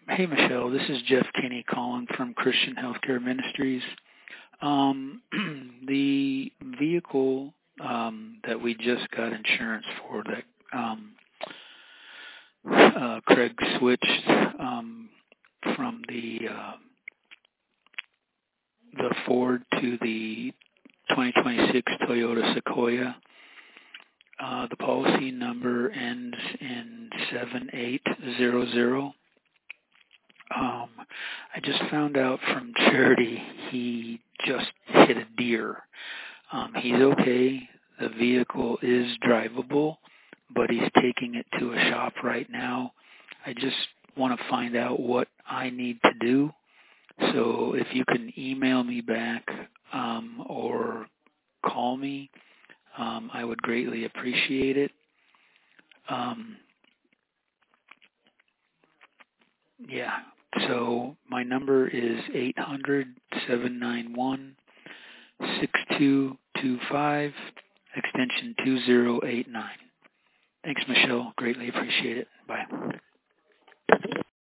Hey, Michelle. This is Jeff Kinney calling from Christian Healthcare Ministries. The vehicle that we just got insurance for that Craig switched from the Ford to the 2026 Toyota Sequoia. The policy number ends in 7800. I just found out from Charity he just hit a deer. He's okay. The vehicle is drivable, but he's taking it to a shop right now. I just want to find out what I need to do. So if you can email me back or call me, I would greatly appreciate it. Yeah. So my number is 800-791-6225, extension 2089. Thanks, Michelle. Greatly appreciate it. Bye.